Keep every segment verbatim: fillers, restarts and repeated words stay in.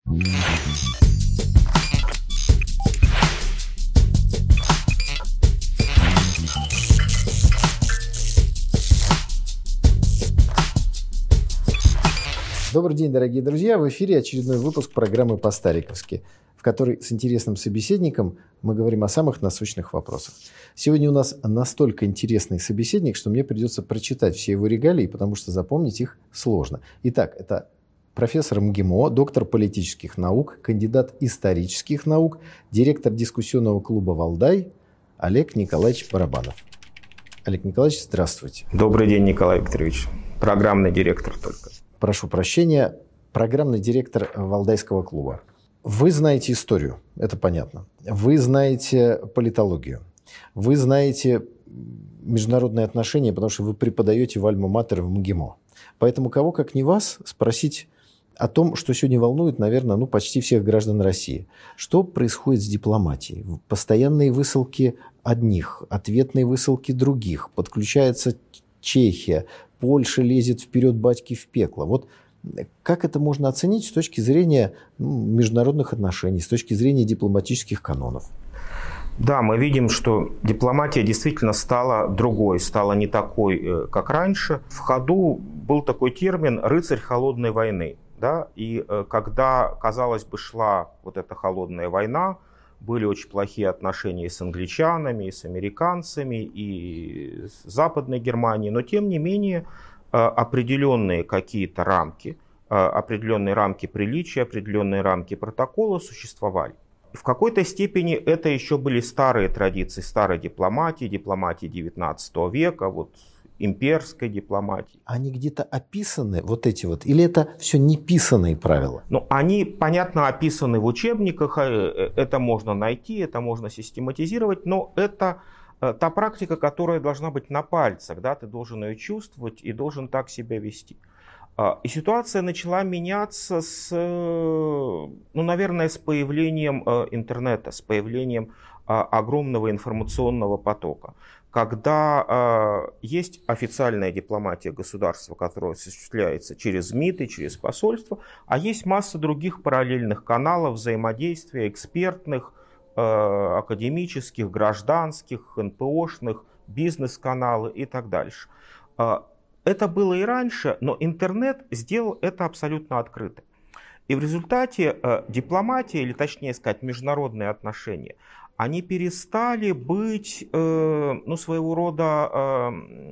Добрый день, дорогие друзья! В эфире очередной выпуск программы «По-стариковски», в которой с интересным собеседником мы говорим о самых насущных вопросах. Сегодня у нас настолько интересный собеседник, что мне придется прочитать все его регалии, потому что запомнить их сложно. Итак, это профессор МГИМО, доктор политических наук, кандидат исторических наук, директор дискуссионного клуба «Валдай» Олег Николаевич Барабанов. Олег Николаевич, здравствуйте. Добрый день, Николай Викторович. Программный директор только. Прошу прощения, программный директор Валдайского клуба. Вы знаете историю, это понятно. Вы знаете политологию. Вы знаете международные отношения, потому что вы преподаете в Альма-Матер в МГИМО. Поэтому кого, как не вас, спросить о том, что сегодня волнует, наверное, ну, почти всех граждан России. Что происходит с дипломатией? Постоянные высылки одних, ответные высылки других. Подключается Чехия. Польша лезет вперед батьки в пекло. Вот как это можно оценить с точки зрения ну, международных отношений, с точки зрения дипломатических канонов? Да, мы видим, что дипломатия действительно стала другой, стала не такой, как раньше. В ходу был такой термин «рыцарь холодной войны». Да? И когда, казалось бы, шла вот эта холодная война, были очень плохие отношения и с англичанами, и с американцами, и с Западной Германией. Но, тем не менее, определенные какие-то рамки, определенные рамки приличия, определенные рамки протокола существовали. В какой-то степени это еще были старые традиции, старой дипломатии, дипломатии девятнадцатого века, вот, имперской дипломатии. Они где-то описаны, вот эти вот, или это все неписанные правила? Ну, они, понятно, описаны в учебниках, это можно найти, это можно систематизировать, но это та практика, которая должна быть на пальцах, да, ты должен ее чувствовать и должен так себя вести. И ситуация начала меняться с, ну, наверное, с появлением интернета, с появлением огромного информационного потока. Когда э, есть официальная дипломатия государства, которая осуществляется через МИДы, через посольство, а есть масса других параллельных каналов взаимодействия, экспертных, э, академических, гражданских, эн пэ о-шных, бизнес-каналы и так дальше. Э, это было и раньше, но интернет сделал это абсолютно открыто. И в результате э, дипломатия, или точнее сказать, международные отношения, они перестали быть, э, ну, своего рода, э,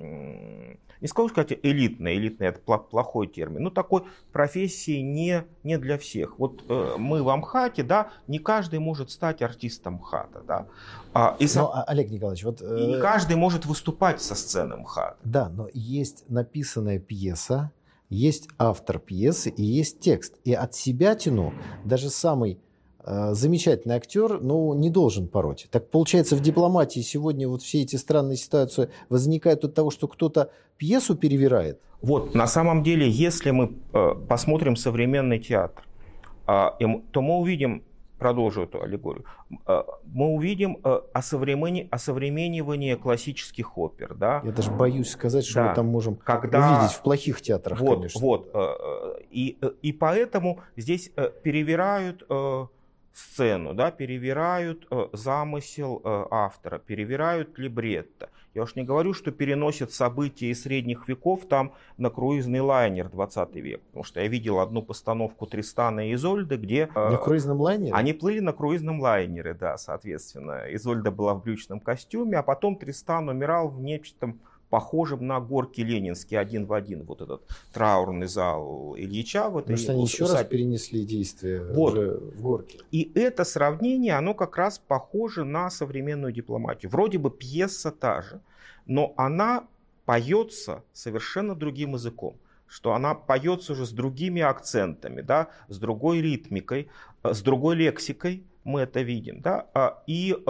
не скажу сказать элитной, элитный это плохой термин, но такой профессии не, не для всех. Вот э, мы в МХАТе, да, не каждый может стать артистом МХАТа, да. А, и но, Олег Николаевич, вот... Э... И не каждый может выступать со сцены МХАТа. Да, но есть написанная пьеса, есть автор пьесы и есть текст. И от себя тяну даже самый замечательный актер, но не должен пороть. Так получается, в дипломатии сегодня вот все эти странные ситуации возникают от того, что кто-то пьесу перевирает? Вот, на самом деле, если мы э, посмотрим современный театр, э, то мы увидим, продолжу эту аллегорию, э, мы увидим э, осовремени, осовременивание классических опер. Да? Я даже боюсь сказать, что да. мы там можем Когда... увидеть в плохих театрах, вот, конечно. Вот, э, и, и поэтому здесь э, перевирают... Э, сцену, да, перевирают э, замысел э, автора, перевирают либретто. Я уж не говорю, что переносят события из средних веков там на круизный лайнер двадцатый век. Потому что я видел одну постановку Тристана и Изольды, где... Э, на круизном лайнере? Они плыли на круизном лайнере, да, соответственно. Изольда была в брючном костюме, а потом Тристан умирал в нечто похожим на горки ленинские, один в один, вот этот траурный зал Ильича. Вот Потому что они еще раз перенесли действие вот. уже в горке. И это сравнение, оно как раз похоже на современную дипломатию. Вроде бы пьеса та же, но она поется совершенно другим языком. Что она поется уже с другими акцентами, да, с другой ритмикой, с другой лексикой, мы это видим. Да, и э,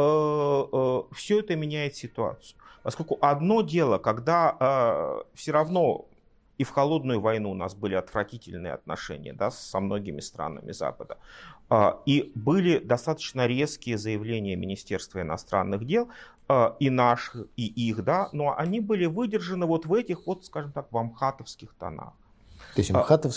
э, все это меняет ситуацию. Поскольку одно дело, когда э, все равно и в холодную войну у нас были отвратительные отношения, да, со многими странами Запада, э, и были достаточно резкие заявления Министерства иностранных дел, э, и наших, и их, да, но они были выдержаны вот в этих, вот, скажем так, в амхатовских тонах. То есть амхатовская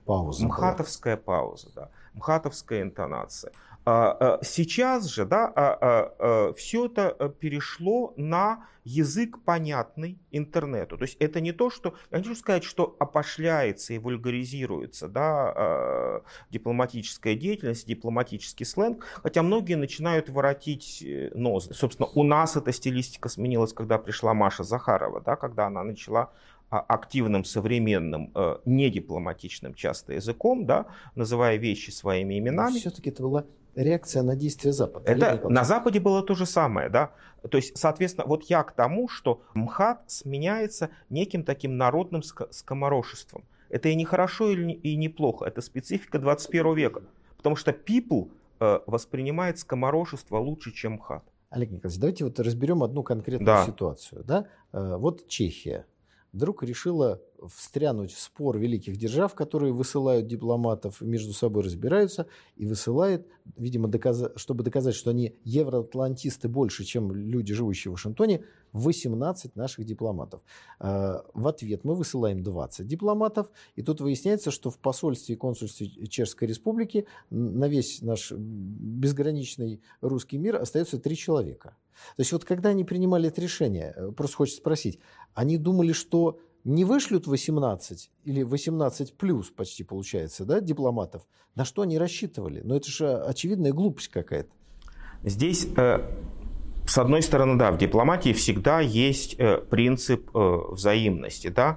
Пауза МХАТовская была. пауза, да. МХАТовская интонация. Сейчас же, да, все это перешло на язык, понятный интернету. То есть это не то, что... Я не хочу сказать, что опошляется и вульгаризируется, да, дипломатическая деятельность, дипломатический сленг, хотя многие начинают воротить нос. Собственно, у нас эта стилистика сменилась, когда пришла Маша Захарова, да, когда она начала активным, современным, недипломатичным часто языком, да, называя вещи своими именами. Все-таки это была реакция на действия Запада. Это на Западе было то же самое, да. То есть, соответственно, вот я к тому, что МХАТ сменяется неким таким народным скоморошеством. Это и не хорошо, и не плохо. Это специфика двадцать первого века. Потому что people воспринимает скоморошество лучше, чем МХАТ. Олег Николаевич, давайте вот разберем одну конкретную да. ситуацию. Да? Вот Чехия вдруг решила встрянуть в спор великих держав, которые высылают дипломатов, между собой разбираются, и высылает, видимо, доказ... чтобы доказать, что они евроатлантисты больше, чем люди, живущие в Вашингтоне, восемнадцать наших дипломатов. В ответ мы высылаем двадцать дипломатов, и тут выясняется, что в посольстве и консульстве Чешской Республики на весь наш безграничный русский мир остается три человека. То есть вот когда они принимали это решение, просто хочется спросить, они думали, что не вышлют восемнадцать или восемнадцать плюс почти получается, да, дипломатов? На что они рассчитывали? Но это же очевидная глупость какая-то. Здесь, э, с одной стороны, да, в дипломатии всегда есть э, принцип э, взаимности, да.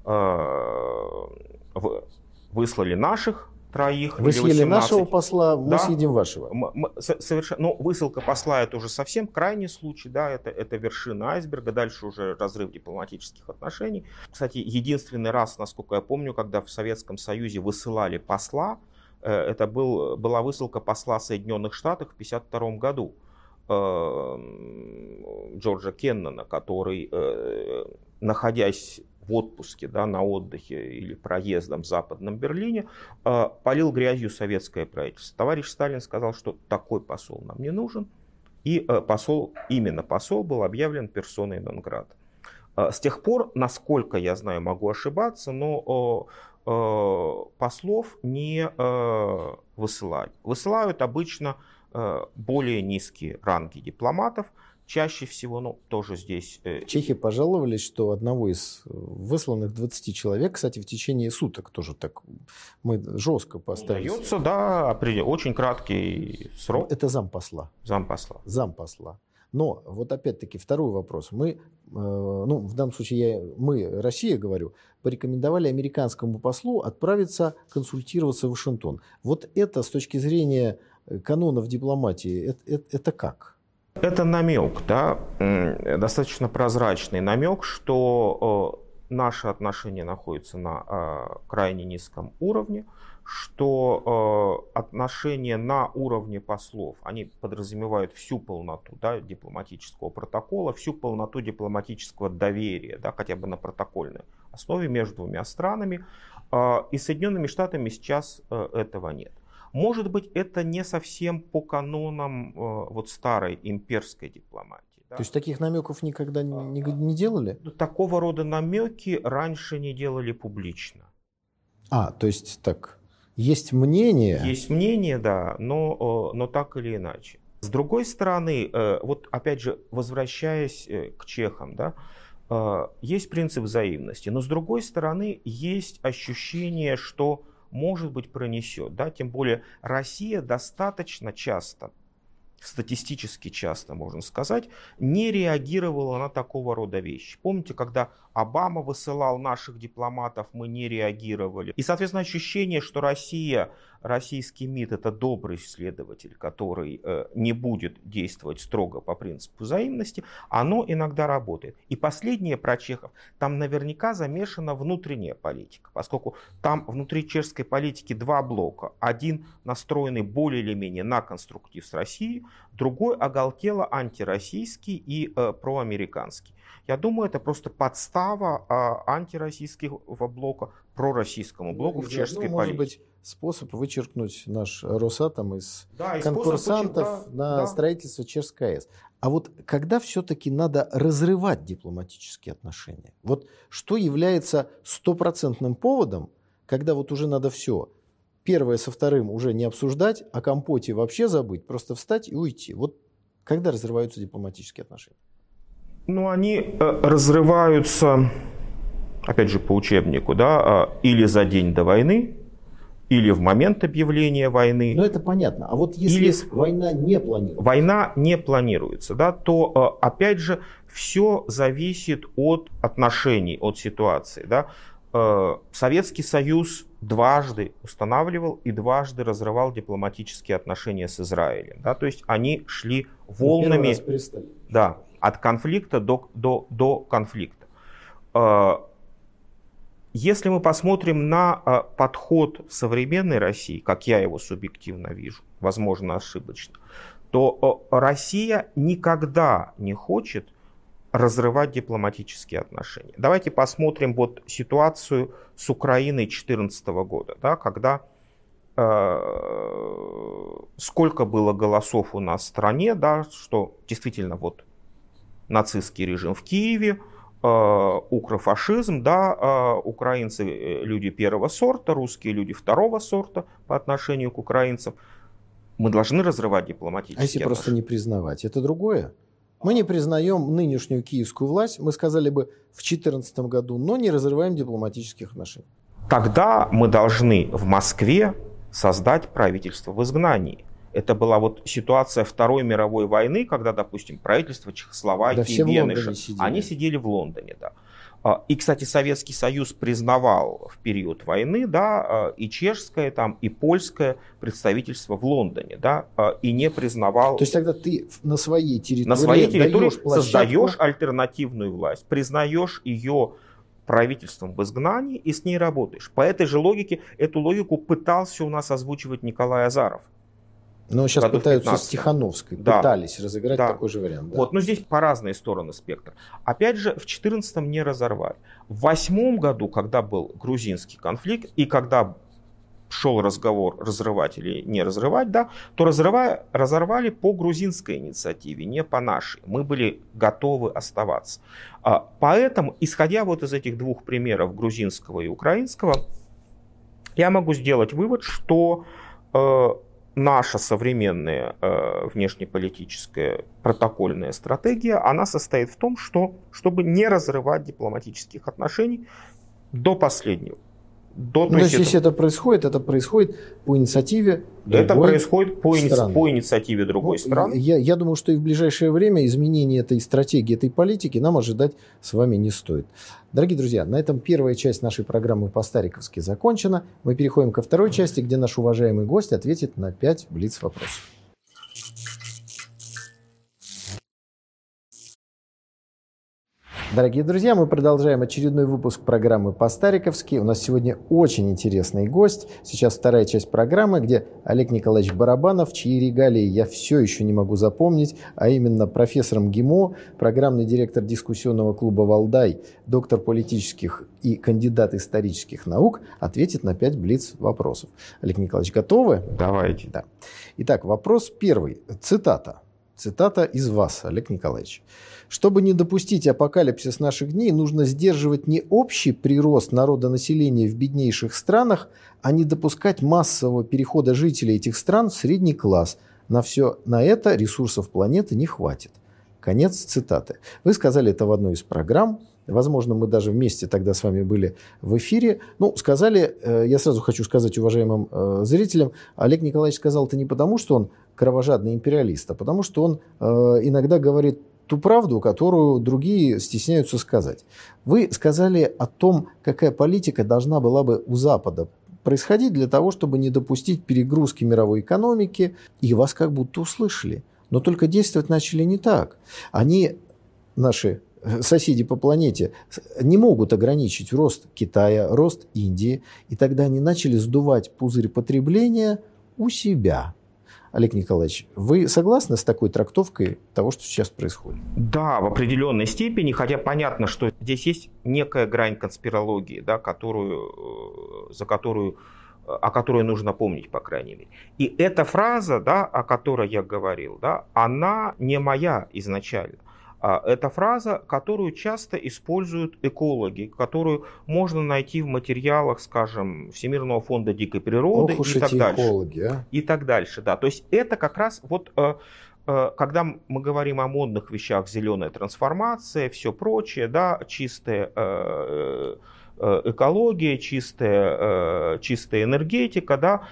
Э, выслали наших троих. Вы съели нашего посла, мы да? съедим вашего. Мы, совершенно, ну, высылка посла это уже совсем крайний случай, да, это, это вершина айсберга, дальше уже разрыв дипломатических отношений. Кстати, единственный раз, насколько я помню, когда в Советском Союзе высылали посла, это был, была высылка посла Соединенных Штатов в тысяча девятьсот пятьдесят втором году, Джорджа Кеннона, который, находясь в отпуске, да, на отдыхе или проездом в Западном Берлине, э, полил грязью советское правительство. Товарищ Сталин сказал, что такой посол нам не нужен, и э, посол, именно посол был объявлен персоной нон-грата. Э, с тех пор, насколько я знаю, могу ошибаться, но э, э, послов не э, высылают. Высылают обычно э, более низкие ранги дипломатов. Чаще всего, ну, тоже здесь... Чехи пожаловались, что одного из высланных двадцати человек, кстати, в течение суток тоже так мы жестко поставили. Дается, да, очень краткий срок. Это зампосла. Зампосла. Зампосла. Но вот опять-таки второй вопрос. Мы, ну, в данном случае я, мы, Россия, говорю, порекомендовали американскому послу отправиться консультироваться в Вашингтон. Вот это с точки зрения канонов дипломатии, это, это, это как? Это намек, да, достаточно прозрачный намек, что наши отношения находятся на крайне низком уровне, что отношения на уровне послов, они подразумевают всю полноту, да, дипломатического протокола, всю полноту дипломатического доверия, да, хотя бы на протокольной основе между двумя странами. И с Соединенными Штатами сейчас этого нет. Может быть, это не совсем по канонам э, вот старой имперской дипломатии. Да? То есть таких намеков никогда не, не, не делали? Такого рода намеки раньше не делали публично. А, то есть так, есть мнение? Есть мнение, да, но, но так или иначе. С другой стороны, э, вот опять же, возвращаясь к чехам, да, э, есть принцип взаимности, но с другой стороны, есть ощущение, что может быть пронесет, да, тем более Россия достаточно часто, статистически часто, можно сказать, не реагировала на такого рода вещи. Помните, когда Обама высылал наших дипломатов, мы не реагировали. И, соответственно, ощущение, что Россия, российский МИД это добрый следователь, который э, не будет действовать строго по принципу взаимности, оно иногда работает. И последнее про чехов, там наверняка замешана внутренняя политика, поскольку там внутри чешской политики два блока. Один настроенный более или менее на конструктив с Россией, другой оголтело антироссийский и э, проамериканский. Я думаю, это просто подстава а, антироссийского блока пророссийскому блоку ну, в чешской ну, политике. Может быть, способ вычеркнуть наш Росатом из да, конкурсантов способ, очень, да, на да. строительство чешской АЭС. А вот когда все-таки надо разрывать дипломатические отношения? Вот что является стопроцентным поводом когда вот уже надо все, первое со вторым уже не обсуждать, о компоте вообще забыть, просто встать и уйти. Вот когда разрываются дипломатические отношения? Ну, они э, разрываются, опять же, по учебнику, да, э, или за день до войны, или в момент объявления войны. Ну, это понятно. А вот если или... война не планируется? Война не планируется, да, то, э, опять же, все зависит от отношений, от ситуации, да. Э, Советский Союз дважды устанавливал и дважды разрывал дипломатические отношения с Израилем, да, то есть они шли волнами, да, от конфликта до, до, до конфликта. Если мы посмотрим на подход современной России, как я его субъективно вижу, возможно, ошибочно, то Россия никогда не хочет разрывать дипломатические отношения. Давайте посмотрим вот ситуацию с Украиной две тысячи четырнадцатого года, да, когда э, сколько было голосов у нас в стране, да, что действительно вот нацистский режим в Киеве, э, укрофашизм, да, э, украинцы люди первого сорта, русские люди второго сорта по отношению к украинцам. Мы должны разрывать дипломатические отношения. А если отношения. Просто не признавать, это другое? Мы не признаем нынешнюю киевскую власть, мы сказали бы в две тысячи четырнадцатом году, но не разрываем дипломатических отношений. Тогда мы должны в Москве создать правительство в изгнании. Это была вот ситуация Второй мировой войны, когда, допустим, правительство Чехословакии, да, все Веныша, сидели. они сидели в Лондоне, да. И, кстати, Советский Союз признавал в период войны, да, и чешское, там, и польское представительство в Лондоне, да, и не признавал... То есть тогда ты на своей территории, на своей территории даешь создаешь альтернативную власть, признаешь ее правительством в изгнании и с ней работаешь. По этой же логике, эту логику пытался у нас озвучивать Николай Азаров. Но сейчас пытаются с Тихановской, да, пытались разыграть да. такой же вариант. Да. Вот, но здесь по разные стороны спектра. Опять же, в две тысячи четырнадцатом не разорвали. В две тысячи восьмом году, когда был грузинский конфликт, и когда шел разговор, разрывать или не разрывать, да, то разрывая, разорвали по грузинской инициативе, не по нашей. Мы были готовы оставаться. Поэтому, исходя вот из этих двух примеров, грузинского и украинского, я могу сделать вывод, что наша современная э, внешнеполитическая протокольная стратегия, она состоит в том, что, чтобы не разрывать дипломатических отношений до последнего. До, ну, то есть, если это происходит, это происходит по инициативе другой Это происходит по, ини... страны. по инициативе другой ну, страны. Я, я думаю, что и в ближайшее время изменения этой стратегии, этой политики нам ожидать с вами не стоит. Дорогие друзья, на этом первая часть нашей программы по-стариковски закончена. Мы переходим ко второй части, где наш уважаемый гость ответит на пять блиц-вопросов. Дорогие друзья, мы продолжаем очередной выпуск программы по-стариковски. У нас сегодня очень интересный гость. Сейчас вторая часть программы, где Олег Николаевич Барабанов, чьи регалии я все еще не могу запомнить, а именно профессор МГИМО, программный директор дискуссионного клуба «Валдай», доктор политических и кандидат исторических наук, ответит на пять блиц-вопросов. Олег Николаевич, готовы? Давайте. Да. Итак, вопрос первый. Цитата. Цитата из вас, Олег Николаевич. Чтобы не допустить апокалипсис наших дней, нужно сдерживать не общий прирост народонаселения в беднейших странах, а не допускать массового перехода жителей этих стран в средний класс. На все на это ресурсов планеты не хватит. Конец цитаты. Вы сказали это в одной из программ. Возможно, мы даже вместе тогда с вами были в эфире. Ну, сказали, я сразу хочу сказать уважаемым зрителям, Олег Николаевич сказал это не потому, что он кровожадный империалист, а потому что он иногда говорит ту правду, которую другие стесняются сказать. Вы сказали о том, какая политика должна была бы у Запада происходить для того, чтобы не допустить перегрузки мировой экономики, и вас как будто услышали. Но только действовать начали не так. Они, наши соседи по планете, не могут ограничить рост Китая, рост Индии, и тогда они начали сдувать пузырь потребления у себя. Олег Николаевич, вы согласны с такой трактовкой того, что сейчас происходит? Да, в определенной степени, хотя понятно, что здесь есть некая грань конспирологии, да, которую, за которую, о которой нужно помнить, по крайней мере. И эта фраза, да, о которой я говорил, да, она не моя изначально. Это фраза, которую часто используют экологи, которую можно найти в материалах, скажем, Всемирного фонда дикой природы. Ох уж и так эти дальше. Экологи, а? И так дальше, да. То есть это как раз вот, когда мы говорим о модных вещах, зеленая трансформация, все прочее, да, чистая экология, чистая, чистая энергетика, да,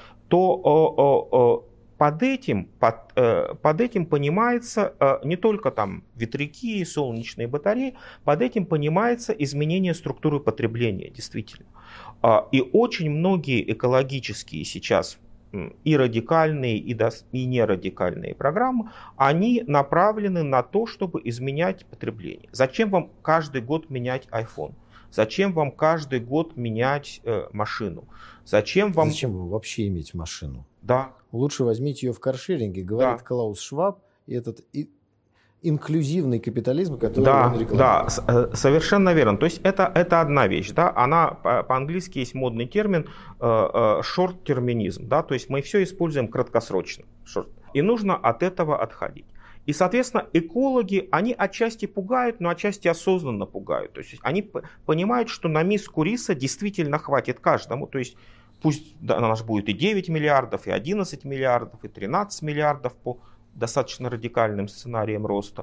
то под этим, под, под этим понимается не только там ветряки, солнечные батареи, под этим понимается изменение структуры потребления, действительно. И очень многие экологические сейчас и радикальные, и, до, и нерадикальные программы, они направлены на то, чтобы изменять потребление. Зачем вам каждый год менять iPhone? Зачем вам каждый год менять э, машину? Зачем вам... Зачем вы вообще иметь машину? Да. Лучше возьмите ее в каршеринге, говорит да. Клаус Шваб, и этот и инклюзивный капитализм, который да, он рекламирует. Да, совершенно верно. То есть это, это одна вещь. Да? Она, по-английски есть модный термин short-терминизм. Да? То есть мы все используем краткосрочно. Short. И нужно от этого отходить. И, соответственно, экологи, они отчасти пугают, но отчасти осознанно пугают. То есть они понимают, что на миску риса действительно хватит каждому. То есть пусть да, наш будет и девять миллиардов, и одиннадцать миллиардов, и тринадцать миллиардов по достаточно радикальным сценариям роста.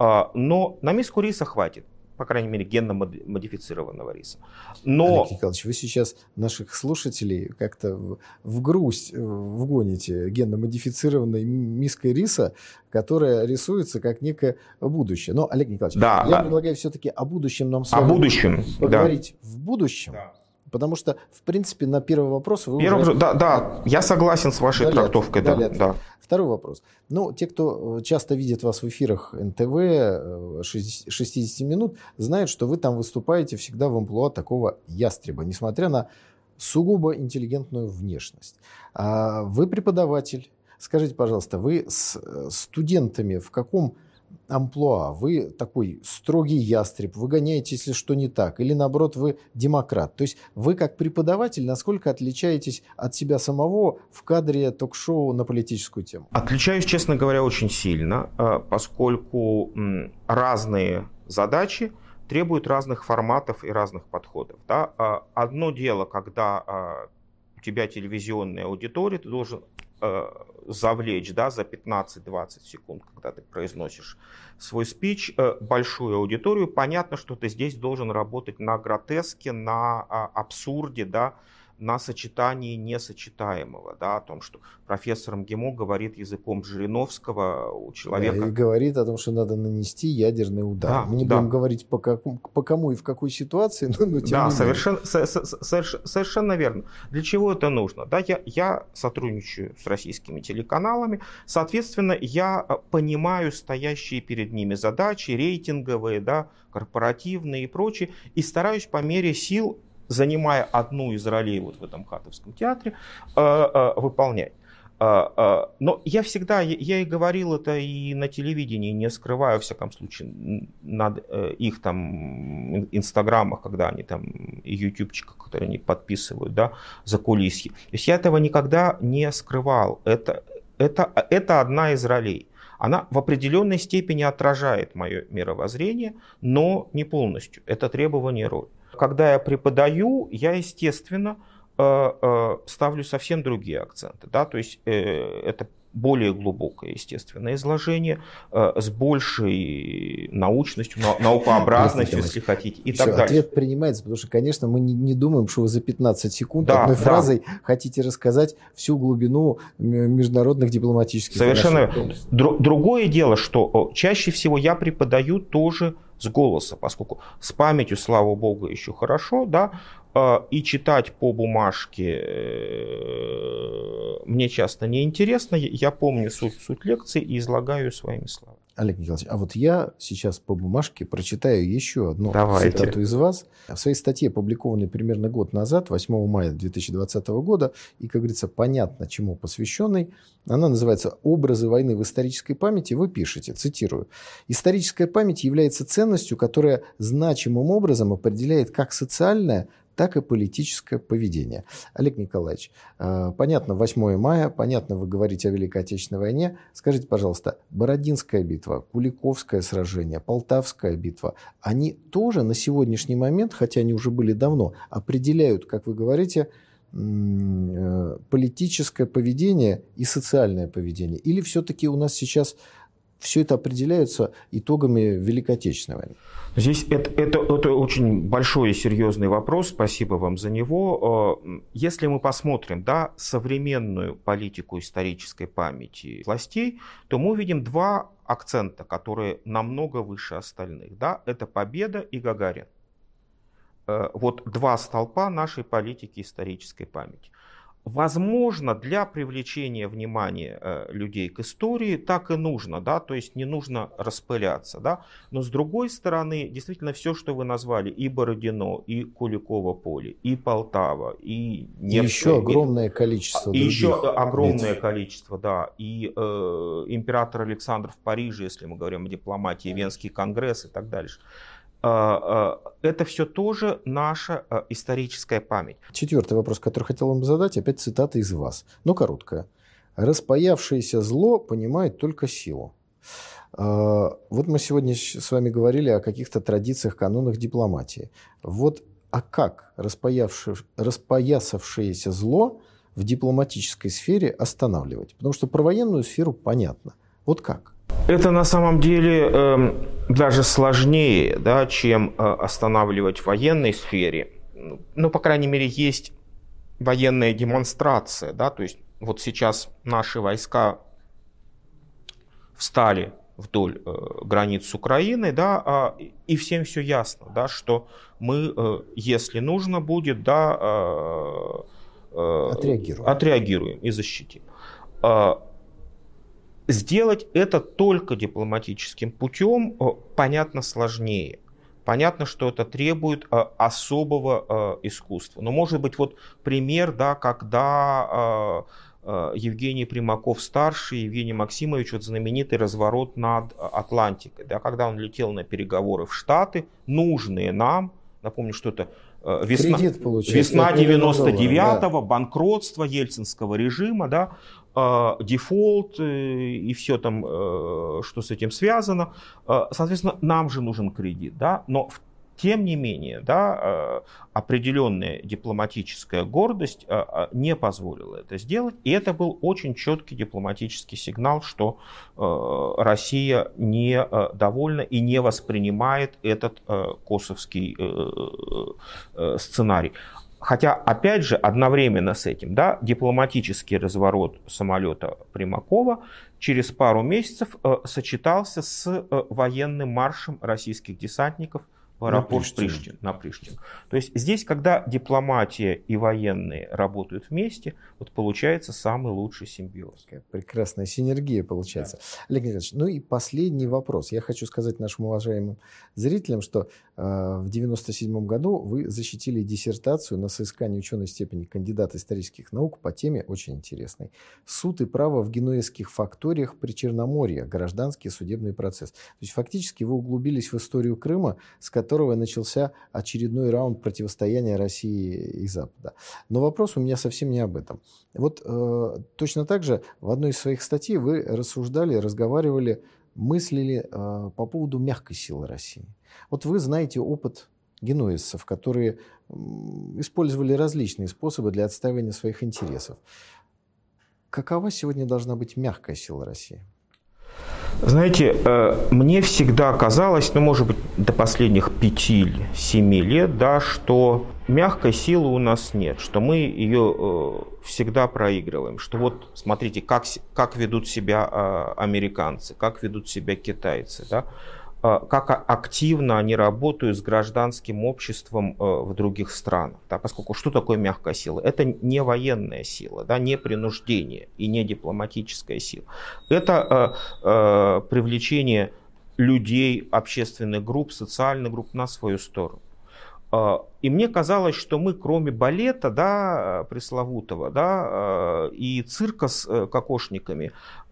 Но на миску риса хватит. По крайней мере, генно-модифицированного риса. Но... Олег Николаевич, вы сейчас наших слушателей как-то в, в грусть вгоните генно-модифицированной миской риса, которая рисуется как некое будущее. Но, Олег Николаевич, да, я да. предлагаю все-таки о будущем нам с вами о будущем, поговорить да. в будущем. Да. Потому что, в принципе, на первый вопрос вы Первый, уже... Да, да, я согласен с вашей дали трактовкой. ответ, Да, дали да. Второй вопрос. Ну, те, кто часто видит вас в эфирах эн тэ вэ шестьдесят минут, знают, что вы там выступаете всегда в амплуа такого ястреба, несмотря на сугубо интеллигентную внешность. Вы преподаватель. Скажите, пожалуйста, вы с студентами в каком амплуа? Вы такой строгий ястреб, выгоняете, если что не так, или наоборот вы демократ? То есть вы как преподаватель насколько отличаетесь от себя самого в кадре ток-шоу на политическую тему? Отличаюсь, честно говоря, очень сильно, поскольку разные задачи требуют разных форматов и разных подходов. Да? Одно дело, когда у тебя телевизионная аудитория, ты должен завлечь, да, за пятнадцать-двадцать секунд, когда ты произносишь свой спич, большую аудиторию. Понятно, что ты здесь должен работать на гротеске, на абсурде, да, на сочетании несочетаемого, да, о том, что профессор МГИМО говорит языком Жириновского у человека. Да, и говорит о том, что надо нанести ядерный удар. Да, Мы не да. будем говорить по, какому, по кому и в какой ситуации, но, но тем да, не совершенно, совершенно, совершенно верно. Для чего это нужно? Да, я, я сотрудничаю с российскими телеканалами, соответственно, я понимаю стоящие перед ними задачи, рейтинговые, да, корпоративные и прочие, и стараюсь по мере сил, занимая одну из ролей вот в этом Хатовском театре, э, э, выполнять. Э, э, но я всегда, я, я и говорил это и на телевидении, не скрываю, во всяком случае, на э, их там инстаграмах, когда они там, и ютубчиках, которые они подписывают, да, закулисье. То есть я этого никогда не скрывал. Это, это, это одна из ролей. Она в определенной степени отражает мое мировоззрение, но не полностью. Это требование роли. Когда я преподаю, я, естественно, ставлю совсем другие акценты. Да? То есть это более глубокое, естественное изложение с большей научностью, наукообразностью, если хотите, и Все, так далее. Ответ принимается, потому что, конечно, мы не, не думаем, что вы за пятнадцать секунд да, одной да. фразой хотите рассказать всю глубину международных дипломатических Совершенно верно. Другое дело, что чаще всего я преподаю тоже с голоса, поскольку с памятью, слава богу, еще хорошо, да, и читать по бумажке мне часто неинтересно. Я помню суть, суть лекции и излагаю своими словами. Олег Николаевич, а вот я сейчас по бумажке прочитаю еще одну Давайте. цитату из вас. В своей статье, опубликованной примерно год назад, восьмого мая две тысячи двадцатого года, и, как говорится, понятно, чему посвященной, она называется «Образы войны в исторической памяти», вы пишете, цитирую, «Историческая память является ценностью, которая значимым образом определяет как социальное, так и политическое поведение. Олег Николаевич, понятно, восьмое мая, понятно, вы говорите о Великой Отечественной войне. Скажите, пожалуйста, Бородинская битва, Куликовское сражение, Полтавская битва, они тоже на сегодняшний момент, хотя они уже были давно, определяют, как вы говорите, политическое поведение и социальное поведение? Или все-таки у нас сейчас все это определяется итогами Великой Отечественной войны? Здесь это, это, это очень большой и серьезный вопрос, спасибо вам за него. Если мы посмотрим, да, современную политику исторической памяти властей, то мы увидим два акцента, которые намного выше остальных. Да? Это победа и Гагарин. Вот два столпа нашей политики исторической памяти. Возможно, для привлечения внимания людей к истории так и нужно, да, то есть не нужно распыляться, да, но с другой стороны, действительно все, что вы назвали, и Бородино, и Куликово поле, и Полтава, и Невская, еще огромное количество, и еще огромное битв. количество, да, и э, император Александр в Париже, если мы говорим о дипломатии, Венский конгресс и так дальше. Это все тоже наша историческая память. Четвертый вопрос, который хотел вам задать, опять цитата из вас, но короткая. «Распаявшееся зло понимает только силу». Вот мы сегодня с вами говорили о каких-то традициях, канонах дипломатии. Вот, а как распоясавшееся зло в дипломатической сфере останавливать? Потому что про военную сферу понятно. Вот как? Это на самом деле э, даже сложнее, да, чем э, останавливать в военной сфере. Ну, по крайней мере, есть военная демонстрация. Да, то есть вот сейчас наши войска встали вдоль э, границ Украины, да, э, и всем все ясно, да, что мы, э, если нужно будет, да, э, э, отреагируем. отреагируем и защитим. Сделать это только дипломатическим путем, понятно, сложнее. Понятно, что это требует особого искусства. Но может быть вот пример, да, когда Евгений Примаков-старший, Евгений Максимович, вот знаменитый разворот над Атлантикой, да, когда он летел на переговоры в Штаты, нужные нам, напомню, что это весна, весна девяносто девятого, да. банкротство ельцинского режима, да, дефолт и все там, что с этим связано. Соответственно, нам же нужен кредит, да, но тем не менее, да, определенная дипломатическая гордость не позволила это сделать, и это был очень четкий дипломатический сигнал, что Россия не довольна и не воспринимает этот косовский сценарий. Хотя, опять же, одновременно с этим, да, дипломатический разворот самолета Примакова через пару месяцев э, сочетался с э, военным маршем российских десантников в аэропорт на Приштину. На Приштину. То есть здесь, когда дипломатия и военные работают вместе, вот получается самый лучший симбиоз. Прекрасная синергия получается. Да. Олег Николаевич, ну и последний вопрос. Я хочу сказать нашим уважаемым зрителям, что э, в девяносто седьмом году вы защитили диссертацию на соискание ученой степени кандидата исторических наук по теме очень интересной. «Суд и право в генуэзских факториях Причерноморья. Гражданский судебный процесс». То есть фактически вы углубились в историю Крыма, с которой которого начался очередной раунд противостояния России и Запада. Но вопрос у меня совсем не об этом. Вот э, точно так же в одной из своих статей вы рассуждали, разговаривали, мыслили э, по поводу мягкой силы России. Вот вы знаете опыт генуэзцев, которые э, использовали различные способы для отстаивания своих интересов. Какова сегодня должна быть мягкая сила России? Знаете, мне всегда казалось, ну, может быть, до последних пяти-семи лет, да, что мягкой силы у нас нет, что мы ее всегда проигрываем. Что вот, смотрите, как, как ведут себя американцы, как ведут себя китайцы, да, как активно они работают с гражданским обществом в других странах. Да, поскольку что такое мягкая сила? Это не военная сила, да, не принуждение и не дипломатическая сила. Это э, э, привлечение людей, общественных групп, социальных групп на свою сторону. И мне казалось, что мы, кроме балета, да, пресловутого, да, и цирка с кокошниками,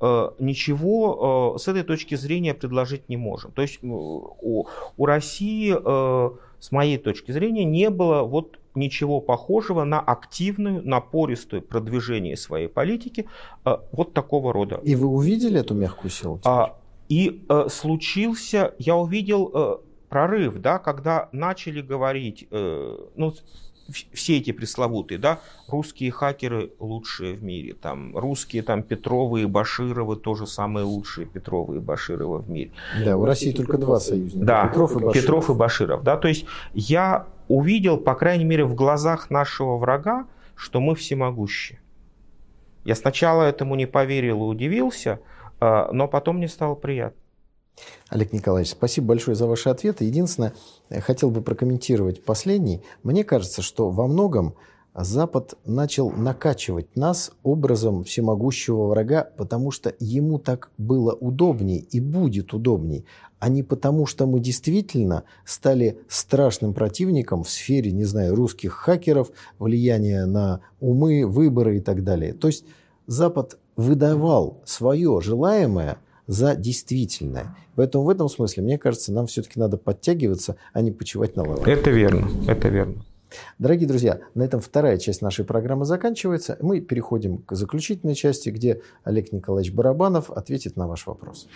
ничего с этой точки зрения предложить не можем. То есть у, у России, с моей точки зрения, не было вот ничего похожего на активную, напористую продвижение своей политики вот такого рода. И вы увидели эту мягкую силу? И случился, я увидел прорыв, да, когда начали говорить, ну, все эти пресловутые, да, русские хакеры лучшие в мире, там, русские там Петровы и Башировы тоже самые лучшие Петровы и Башировы в мире. Да, у России только два союзника. Да, Петров и Баширов. Петров и Баширов, да, то есть я увидел, по крайней мере, в глазах нашего врага, что мы всемогущи. Я сначала этому не поверил и удивился, но потом мне стало приятно. Олег Николаевич, спасибо большое за ваши ответы. Единственное, хотел бы прокомментировать последний. Мне кажется, что во многом Запад начал накачивать нас образом всемогущего врага, потому что ему так было удобней и будет удобней, а не потому, что мы действительно стали страшным противником в сфере, не знаю, русских хакеров, влияния на умы, выборы и так далее. То есть Запад выдавал свое желаемое за действительное. Поэтому в этом смысле, мне кажется, нам все-таки надо подтягиваться, а не почивать на лаврах. Это верно, это верно. Дорогие друзья, на этом вторая часть нашей программы заканчивается. Мы переходим к заключительной части, где Олег Николаевич Барабанов ответит на ваш вопрос.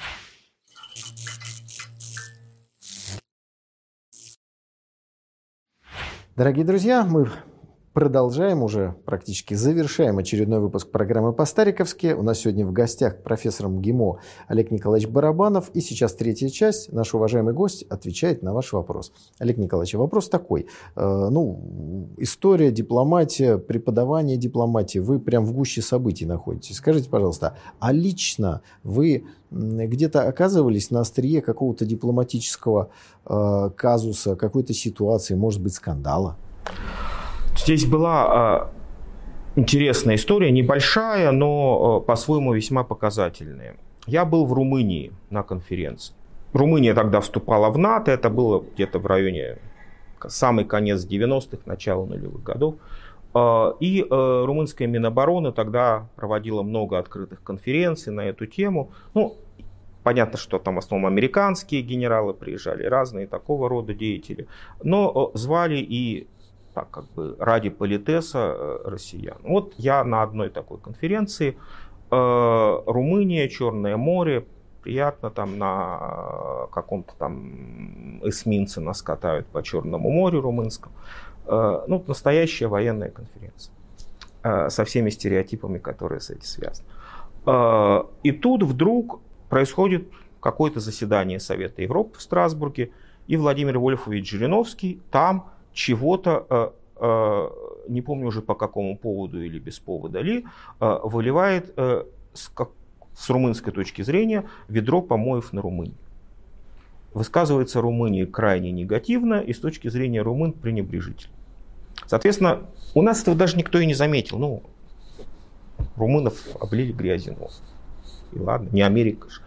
Дорогие друзья, мы продолжаем, уже практически завершаем очередной выпуск программы «По-стариковски». У нас сегодня в гостях профессор МГИМО Олег Николаевич Барабанов. И сейчас третья часть. Наш уважаемый гость отвечает на ваш вопрос. Олег Николаевич, вопрос такой. Ну, история, дипломатия, преподавание дипломатии. Вы прям в гуще событий находитесь. Скажите, пожалуйста, а лично вы где-то оказывались на острие какого-то дипломатического казуса, какой-то ситуации, может быть, скандала? Здесь была э, интересная история, небольшая, но э, по-своему весьма показательная. Я был в Румынии на конференции. Румыния тогда вступала в НАТО, это было где-то в районе самый конец девяностых, начало нулевых годов. Э, и э, румынская Минобороны тогда проводила много открытых конференций на эту тему. Ну, понятно, что там в основном американские генералы приезжали, разные такого рода деятели. Но э, звали и так как бы ради политеса россиян. Вот я на одной такой конференции, э, Румыния, Черное море, приятно, там на каком-то там эсминце нас катают по Черному морю румынскому. Э, ну, настоящая военная конференция э, со всеми стереотипами, которые с этим связаны. Э, и тут вдруг происходит какое-то заседание Совета Европы в Страсбурге, и Владимир Вольфович Жириновский там чего-то, э, э, не помню уже по какому поводу или без повода ли, э, выливает э, с, как, с румынской точки зрения ведро помоев на Румынию. Высказывается Румынии крайне негативно и с точки зрения румын пренебрежительно. Соответственно, у нас этого даже никто и не заметил. Ну, румынов облили грязью. Ну, и ладно, не Америка же.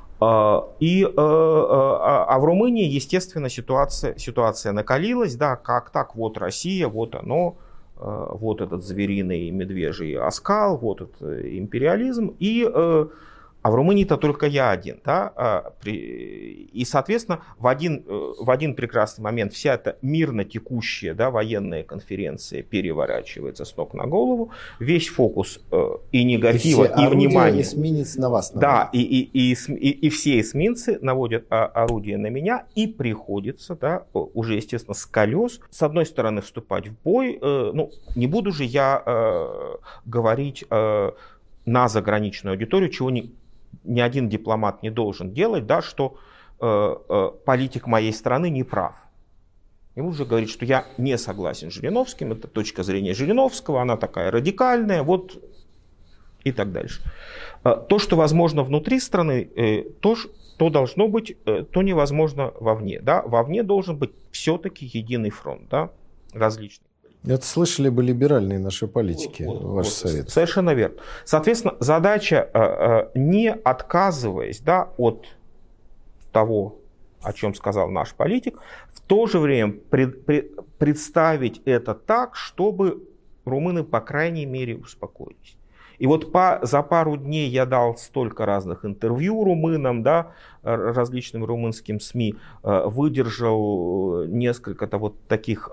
И, а в Румынии, естественно, ситуация, ситуация накалилась. Да, как так, вот Россия, вот оно, вот этот звериный медвежий оскал, вот этот империализм. И, а в Румынии-то только я один. Да? И, соответственно, в один, в один прекрасный момент вся эта мирно текущая, да, военная конференция переворачивается с ног на голову. Весь фокус и негатива, и, и внимания. Эсминец на вас наводит. Да, и, и, и, и, и все эсминцы наводят орудия на меня. И приходится, да, уже, естественно, с колес, с одной стороны, вступать в бой. Ну, не буду же я говорить на заграничную аудиторию, чего не... ни один дипломат не должен делать, да, что э, э, политик моей страны не прав. Ему уже говорит, что я не согласен с Жириновским, это точка зрения Жириновского, она такая радикальная, вот и так дальше. Э, то, что возможно внутри страны, э, то, то должно быть, э, то невозможно вовне. Да? Вовне должен быть все-таки единый фронт, да, различный. Это слышали бы либеральные наши политики, вот, ваш вот, совет. Совершенно верно. Соответственно, задача, не отказываясь, да, от того, о чем сказал наш политик, в то же время пред, пред, представить это так, чтобы румыны, по крайней мере, успокоились. И вот по, за пару дней я дал столько разных интервью румынам, да, различным румынским СМИ, выдержал несколько вот таких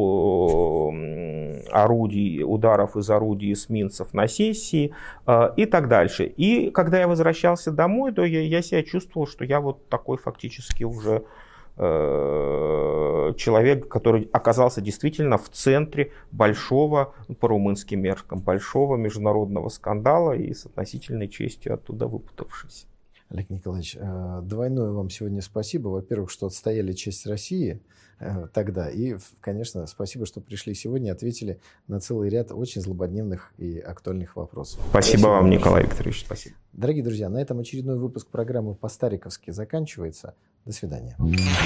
орудий, ударов из орудий эсминцев на сессии и так дальше. И когда я возвращался домой, то я, я себя чувствовал, что я вот такой фактически уже человек, который оказался действительно в центре большого, по румынским меркам, большого международного скандала и с относительной честью оттуда выпутавшись. Олег Николаевич, двойное вам сегодня спасибо. Во-первых, что отстояли честь России тогда. И, конечно, спасибо, что пришли сегодня и ответили на целый ряд очень злободневных и актуальных вопросов. Спасибо, спасибо вам, Николай Викторович. Спасибо. Дорогие друзья, на этом очередной выпуск программы «По-стариковски» заканчивается. До свидания.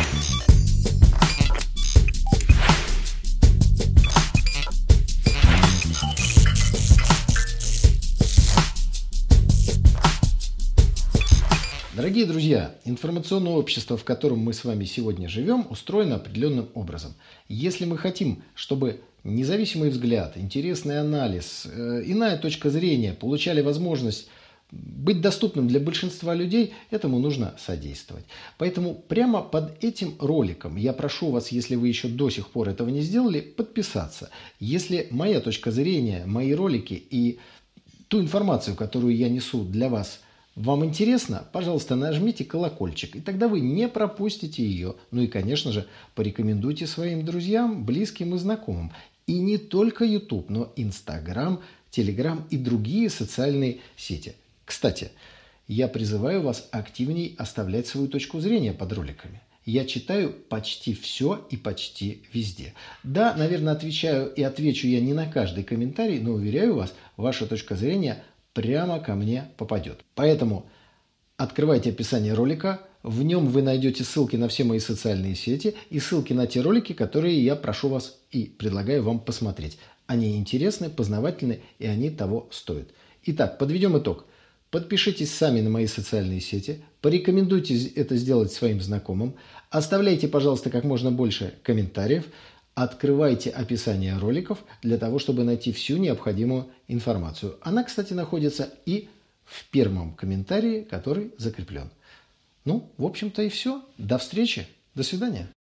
Дорогие друзья, информационное общество, в котором мы с вами сегодня живем, устроено определенным образом. Если мы хотим, чтобы независимый взгляд, интересный анализ, э, иная точка зрения получали возможность быть доступным для большинства людей, этому нужно содействовать. Поэтому прямо под этим роликом я прошу вас, если вы еще до сих пор этого не сделали, подписаться. Если моя точка зрения, мои ролики и ту информацию, которую я несу для вас, вам интересно, пожалуйста, нажмите колокольчик, и тогда вы не пропустите ее. Ну и, конечно же, порекомендуйте своим друзьям, близким и знакомым. И не только YouTube, но Instagram, Telegram и другие социальные сети. Кстати, я призываю вас активней оставлять свою точку зрения под роликами. Я читаю почти все и почти везде. Да, наверное, отвечаю и отвечу я не на каждый комментарий, но уверяю вас, ваша точка зрения прямо ко мне попадет. Поэтому открывайте описание ролика, в нем вы найдете ссылки на все мои социальные сети и ссылки на те ролики, которые я прошу вас и предлагаю вам посмотреть. Они интересны, познавательны и они того стоят. Итак, подведем итог. Подпишитесь сами на мои социальные сети, порекомендуйте это сделать своим знакомым, оставляйте, пожалуйста, как можно больше комментариев, открывайте описание роликов для того, чтобы найти всю необходимую информацию. Она, кстати, находится и в первом комментарии, который закреплен. Ну, в общем-то и все. До встречи. До свидания.